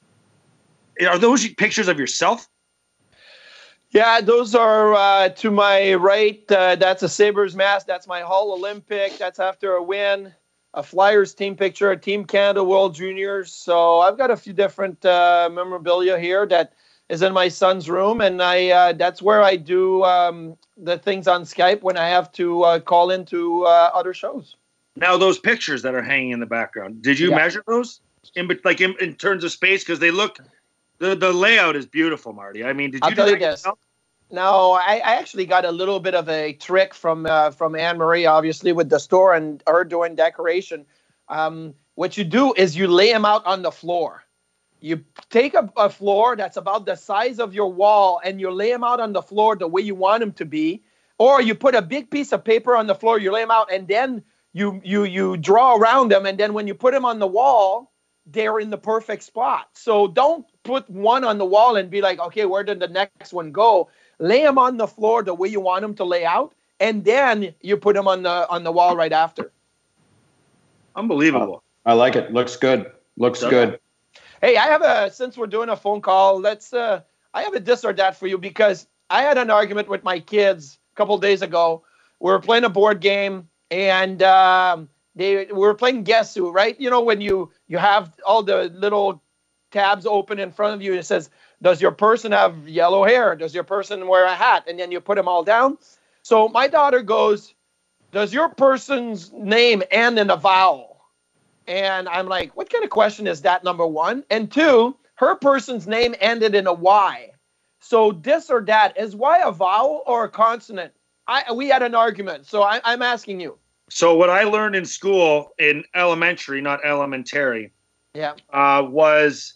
S7: Are those pictures of yourself?
S14: Yeah, those are to my right. That's a Sabres mask. That's my Hull Olympic. That's after a win. A Flyers team picture, a Team Canada World Juniors. So I've got a few different memorabilia here that is in my son's room, and that's where I do the things on Skype when I have to call into other shows.
S7: Now, those pictures that are hanging in the background, did you measure those in terms of space? Because they look, the layout is beautiful, Marty. I mean, did you
S14: I'll tell you this. No, I actually got a little bit of a trick from Anne-Marie, obviously, with the store and her doing decoration. What you do is you lay them out on the floor. You take a floor that's about the size of your wall and you lay them out on the floor the way you want them to be. Or you put a big piece of paper on the floor, you lay them out, and then you draw around them. And then when you put them on the wall, they're in the perfect spot. So don't put one on the wall and be like, okay, where did the next one go? Lay them on the floor the way you want them to lay out, and then you put them on the wall right after.
S7: Unbelievable.
S9: I like it. Looks good. Looks good.
S14: Hey, since we're doing a phone call, I have a this or that for you, because I had an argument with my kids a couple days ago. We were playing a board game, and we were playing Guess Who, right? You know, when you have all the little tabs open in front of you, it says, does your person have yellow hair? Does your person wear a hat? And then you put them all down. So my daughter goes, does your person's name end in a vowel? And I'm like, what kind of question is that, number one? And two, her person's name ended in a Y. So this or that, is Y a vowel or a consonant? We had an argument, so I'm asking you.
S7: So what I learned in school, in elementary, not elementary, was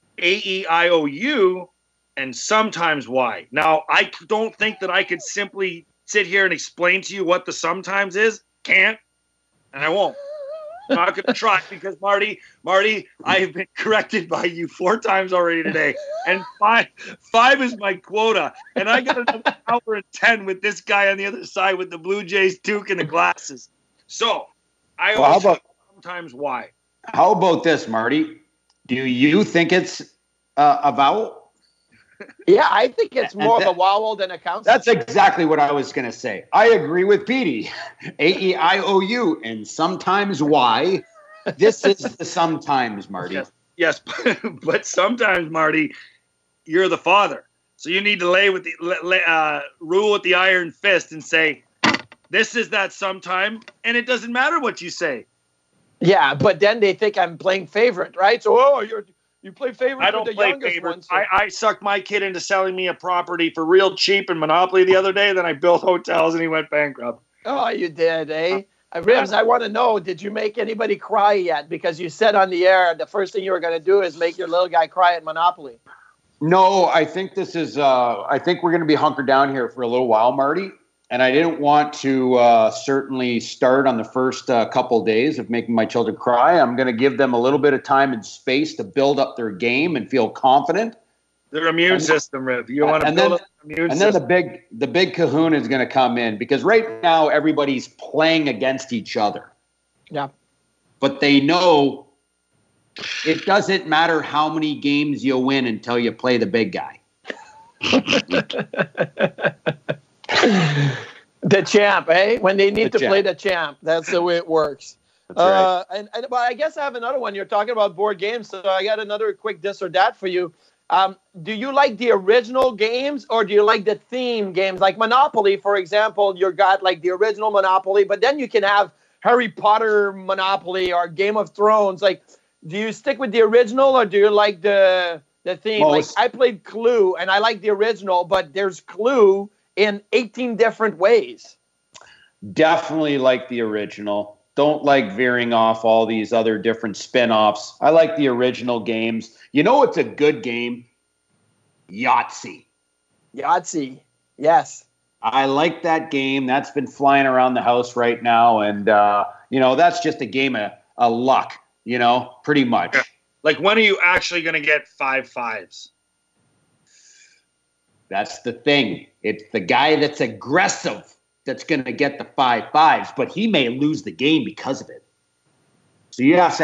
S7: A-E-I-O-U and sometimes Y. Now, I don't think that I could simply sit here and explain to you what the sometimes is. Can't, and I won't. I'm not going to try, because Marty, I have been corrected by you 4 times already today, and five is my quota, and I got another hour and 10 with this guy on the other side with the Blue Jays toque and the glasses. So I always sometimes Y.
S9: How about this, Marty? Do you think it's a vowel?
S14: Yeah, I think it's more of a vowel than a consonant.
S9: That's exactly what I was going to say. I agree with Petey. A-E-I-O-U and sometimes Y. This is the sometimes, Marty.
S7: Yes, but sometimes, Marty, you're the father. So you need to rule with the iron fist and say, this is that sometime, and it doesn't matter what you say.
S14: Yeah, but then they think I'm playing favorite, right? So, you play favorite.
S7: I don't
S14: with the
S7: play
S14: youngest
S7: favorite.
S14: one, so.
S7: I sucked my kid into selling me a property for real cheap in Monopoly the other day. Then I built hotels and he went bankrupt.
S14: Oh, you did, eh? Ribs, I want to know, did you make anybody cry yet? Because you said on the air the first thing you were going to do is make your little guy cry at Monopoly.
S9: No, I think this is. I think we're going to be hunkered down here for a little while, Marty. And I didn't want to certainly start on the first couple days of making my children cry. I'm going to give them a little bit of time and space to build up their game and feel confident.
S7: Their immune system, Riv. You want to build up their immune system.
S9: And then the big kahuna is going to come in, because right now everybody's playing against each other.
S14: Yeah. But
S9: they know it doesn't matter how many games you win until you play the big guy.
S14: The champ, eh? When they need to play the champ. That's the way it works.
S9: That's right.
S14: But I guess I have another one. You're talking about board games, so I got another quick this or that for you. Do you like the original games, or do you like the theme games? Like Monopoly, for example, you got like the original Monopoly, but then you can have Harry Potter Monopoly or Game of Thrones. Like, do you stick with the original, or do you like the theme? Like, I played Clue, and I like the original, but there's Clue in 18 different ways.
S9: Definitely like the original. Don't like veering off all these other different spin-offs. I like the original games. You know what's a good game? Yahtzee.
S14: Yahtzee, yes.
S9: I like that game. That's been flying around the house right now. And, that's just a game of luck, pretty much.
S7: Like, when are you actually going to get 5 fives?
S9: That's the thing. It's the guy that's aggressive that's going to get the 5 fives, but he may lose the game because of it. So you have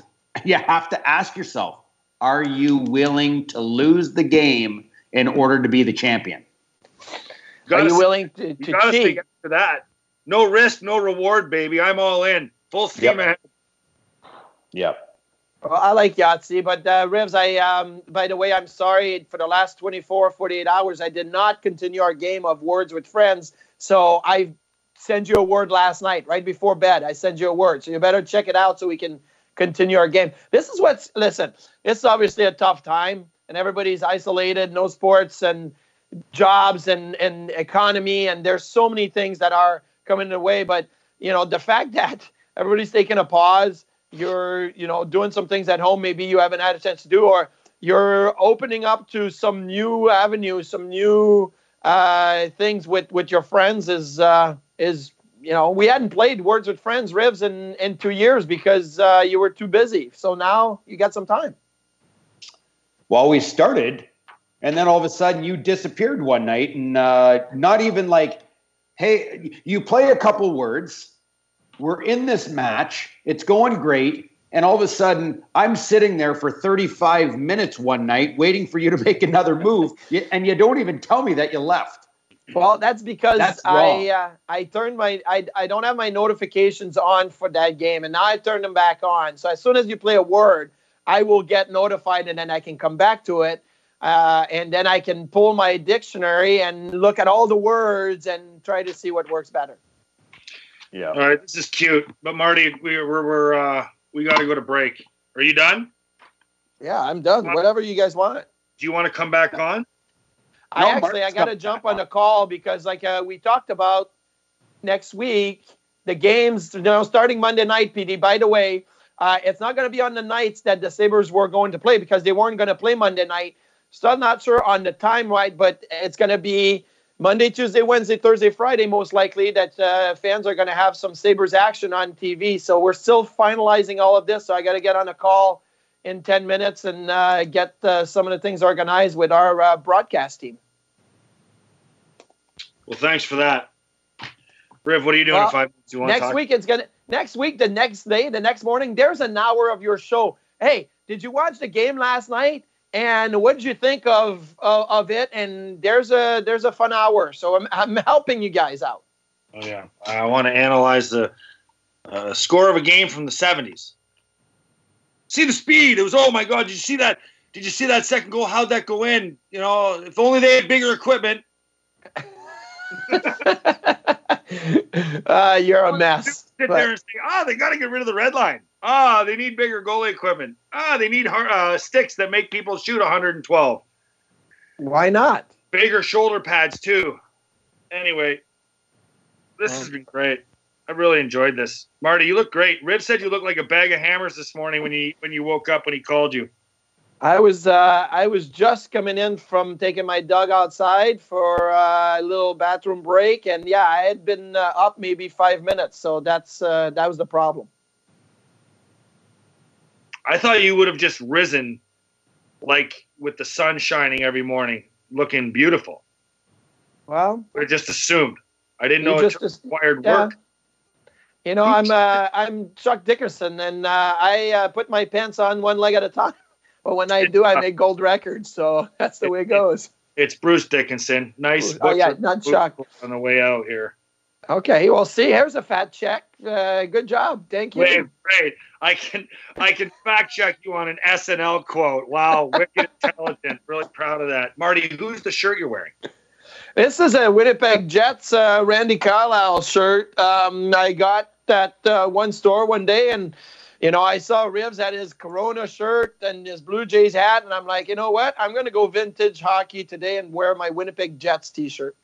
S9: to ask yourself, are you willing to lose the game in order to be the champion?
S14: Are you willing to cheat?
S7: For that, no risk, no reward, baby. I'm all in, full steam ahead.
S9: Yep.
S14: Well, I like Yahtzee, but Rivs, by the way, I'm sorry. For the last 24, 48 hours, I did not continue our game of Words with Friends. So I sent you a word last night, right before bed. I sent you a word. So you better check it out so we can continue our game. Listen, it's obviously a tough time, and everybody's isolated, no sports and jobs and economy, and there's so many things that are coming the way. But, the fact that everybody's taking a pause, you're, doing some things at home maybe you haven't had a chance to do, or you're opening up to some new avenues, some new things with your friends is we hadn't played Words with Friends, Rivs, in 2 years because you were too busy. So now you got some time.
S9: Well, we started, and then all of a sudden you disappeared one night, and not even like, hey, you play a couple words. We're in this match. It's going great. And all of a sudden, I'm sitting there for 35 minutes one night waiting for you to make another move. And you don't even tell me that you left.
S14: Well, that's because I turned I don't have my notifications on for that game. And now I turned them back on. So as soon as you play a word, I will get notified and then I can come back to it. And then I can pull my dictionary and look at all the words and try to see what works better.
S9: Yeah.
S7: All right, this is cute, but Marty, we got to go to break. Are you done?
S14: Yeah, I'm done. Whatever you guys want.
S7: Do you want to come back on?
S14: I got to jump on the call because, like we talked about next week, the games, starting Monday night. PD, by the way, it's not going to be on the nights that the Sabres were going to play because they weren't going to play Monday night. Still not sure on the time, right? But it's going to be Monday, Tuesday, Wednesday, Thursday, Friday, most likely that fans are going to have some Sabres action on TV. So we're still finalizing all of this. So I got to get on a call in 10 minutes and get some of the things organized with our broadcast team.
S7: Well, thanks for that. Riv, what are you doing in 5 minutes? You want to talk?
S14: Next week, the next day, the next morning, there's an hour of your show. Hey, did you watch the game last night? And what did you think of it? And there's a fun hour, so I'm helping you guys out.
S7: Oh yeah, I want to analyze the score of a game from the 70s. See the speed. It was, oh my God, did you see that? Did you see that second goal? How'd that go in? If only they had bigger equipment.
S14: You're a mess.
S7: Sit there and say, they got to get rid of the red line. They need bigger goalie equipment. They need sticks that make people shoot 112.
S14: Why not?
S7: Bigger shoulder pads, too. Anyway, this has been great. I really enjoyed this. Marty, you look great. Rib said you look like a bag of hammers this morning when you woke up when he called you.
S14: I was just coming in from taking my dog outside for a little bathroom break, and yeah, I had been up maybe 5 minutes, so that was the problem.
S7: I thought you would have just risen, like with the sun shining every morning, looking beautiful.
S14: Well,
S7: I just assumed. I didn't know it required work.
S14: I'm Chuck Dickerson, and I put my pants on one leg at a time. But when I do, I make gold records, so that's the way it goes.
S7: It's Bruce Dickinson. Nice.
S14: Oh yeah, not Chuck.
S7: On the way out here.
S14: Okay, well, see, here's a fat check. Good job, thank you.
S7: Great. I can fact check you on an SNL quote. Wow, wicked intelligent. Really proud of that, Marty. Who's the shirt you're wearing?
S14: This is a Winnipeg Jets Randy Carlyle shirt. I got at one store one day, and I saw Rivs had his Corona shirt and his Blue Jays hat, and I'm like, you know what? I'm going to go vintage hockey today and wear my Winnipeg Jets T-shirt.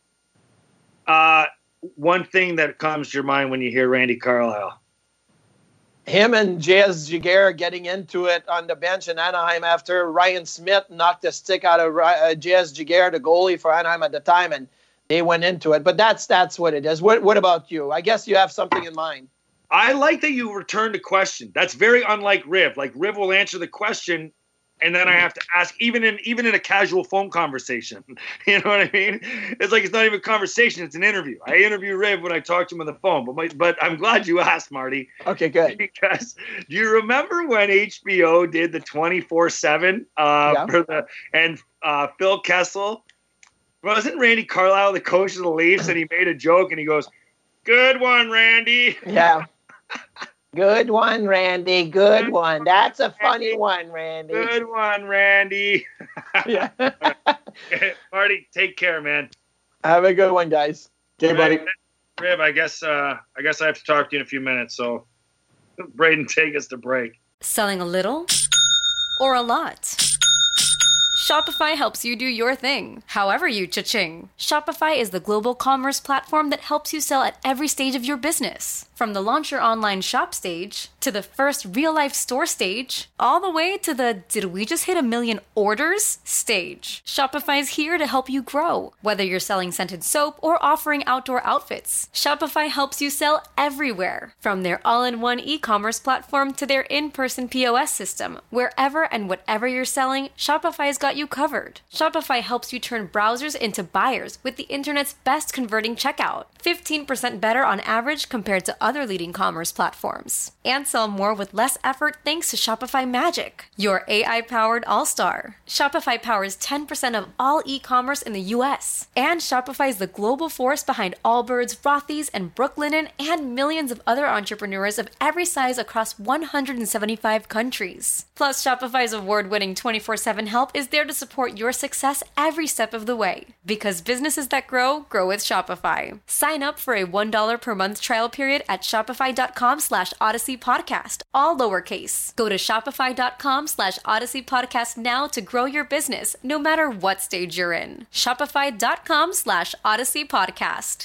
S7: One thing that comes to your mind when you hear Randy Carlyle.
S14: Him and J.S. Giguère getting into it on the bench in Anaheim after Ryan Smith knocked the stick out of J.S. Giguère, the goalie for Anaheim at the time, and they went into it. But that's what it is. What about you? I guess you have something in mind.
S7: I like that you returned a question. That's very unlike Riv. Like, Riv will answer the question and then I have to ask, even in a casual phone conversation. You know what I mean? It's like it's not even a conversation; it's an interview. I interview Riv when I talk to him on the phone. But I'm glad you asked, Marty.
S14: Okay, good.
S7: Because do you remember when HBO did the 24/7 Phil Kessel? Wasn't Randy Carlisle the coach of the Leafs, and he made a joke and he goes, "Good one, Randy."
S14: Yeah. Good one, Randy. Good one. That's a funny one, Randy.
S7: Good one, Randy.
S14: Yeah.
S7: Marty, take care, man.
S14: Have a good one, guys.
S9: Okay, buddy.
S7: Rib, I guess I have to talk to you in a few minutes. So, Braden, take us to break.
S15: Selling a little or a lot? Shopify helps you do your thing, however you cha-ching. Shopify is the global commerce platform that helps you sell at every stage of your business. From the launch your online shop stage, to the first real-life store stage, all the way to the did we just hit 1 million orders stage. Shopify is here to help you grow. Whether you're selling scented soap or offering outdoor outfits, Shopify helps you sell everywhere. From their all-in-one e-commerce platform to their in-person POS system, wherever and whatever you're selling, Shopify's got you covered. Shopify helps you turn browsers into buyers with the internet's best converting checkout. 15% better on average compared to other leading commerce platforms. And sell more with less effort thanks to Shopify Magic, your AI-powered all-star. Shopify powers 10% of all e-commerce in the US. And Shopify is the global force behind Allbirds, Rothy's, and Brooklinen, and millions of other entrepreneurs of every size across 175 countries. Plus, Shopify's award-winning 24/7 help is there to support your success every step of the way. Because businesses that grow with Shopify. Sign up for a $1 per month trial period at shopify.com/Odyssey Podcast, all lowercase. Go to shopify.com/Odyssey Podcast now to grow your business, no matter what stage you're in. Shopify.com/Odyssey Podcast.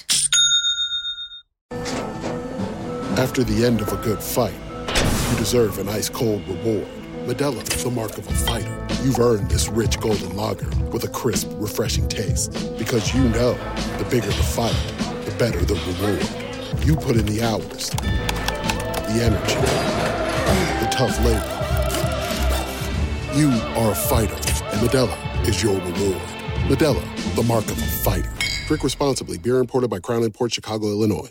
S16: After the end of a good fight, you deserve an ice-cold reward. Modelo, the mark of a fighter. You've earned this rich golden lager with a crisp, refreshing taste. Because you know, the bigger the fight, the better the reward. You put in the hours, the energy, the tough labor. You are a fighter, and Modelo is your reward. Modelo, the mark of a fighter. Drink responsibly. Beer imported by Crown Imports, Chicago, Illinois.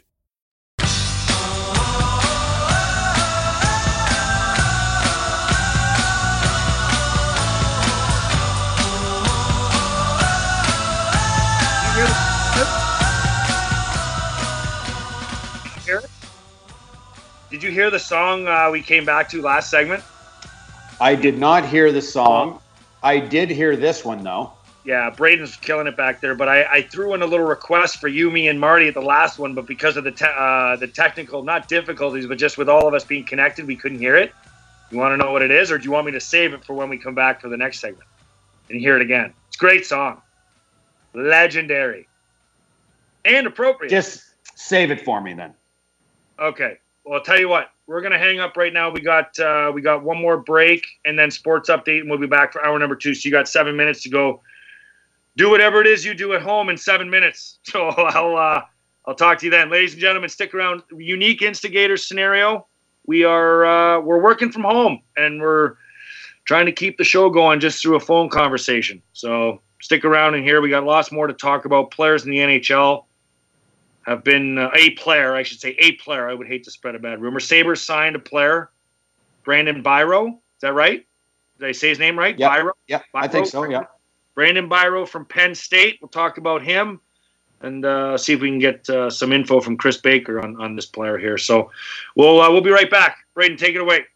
S7: Did you hear the song we came back to last segment?
S9: I did not hear the song. I did hear this one, though.
S7: Yeah, Braden's killing it back there. But I threw in a little request for you, me, and Marty at the last one. But because of the technical, not difficulties, but just with all of us being connected, we couldn't hear it. You want to know what it is? Or do you want me to save it for when we come back for the next segment and hear it again? It's a great song. Legendary. And appropriate.
S9: Just save it for me then.
S7: Okay. Well, I'll tell you what. We're going to hang up right now. We got one more break and then sports update, and we'll be back for hour number 2. So you got 7 minutes to go do whatever it is you do at home in 7 minutes. So I'll talk to you then. Ladies and gentlemen, stick around. Unique Instigator scenario. We're working from home, and we're trying to keep the show going just through a phone conversation. So stick around in here. We got lots more to talk about. Players in the NHL have been a player. I would hate to spread a bad rumor. Sabres signed a player, Brandon Biro. Is that right? Did I say his name right?
S9: Yeah.
S7: Biro?
S9: Yeah, I think so, yeah.
S7: Brandon Biro from Penn State. We'll talk about him and see if we can get some info from Chris Baker on this player here. So we'll be right back. Braden, take it away.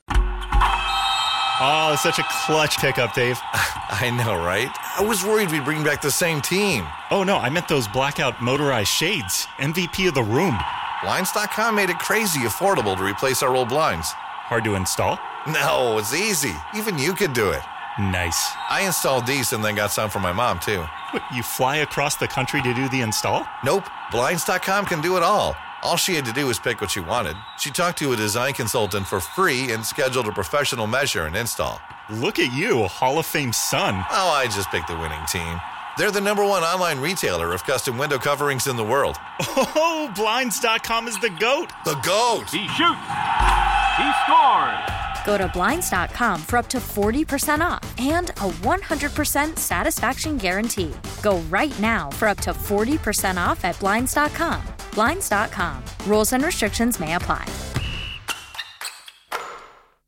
S10: Oh, such a clutch pickup, Dave.
S11: I know, right? I was worried we'd bring back the same team.
S10: Oh, no, I meant those blackout motorized shades. MVP of the room.
S11: Blinds.com made it crazy affordable to replace our old blinds.
S10: Hard to install?
S11: No, it's easy. Even you could do it.
S10: Nice.
S11: I installed these and then got some for my mom, too.
S10: What, you fly across the country to do the install?
S11: Nope. Blinds.com can do it all. All she had to do was pick what she wanted. She talked to a design consultant for free and scheduled a professional measure and install.
S10: Look at you, a Hall of Fame son.
S11: Oh, I just picked the winning team. They're the #1 online retailer of custom window coverings in the world.
S10: Oh, Blinds.com is the GOAT.
S11: The GOAT!
S12: He shoots. He scores.
S13: Go to Blinds.com for up to 40% off and a 100% satisfaction guarantee. Go right now for up to 40% off at Blinds.com. Blinds.com. Rules and restrictions may apply.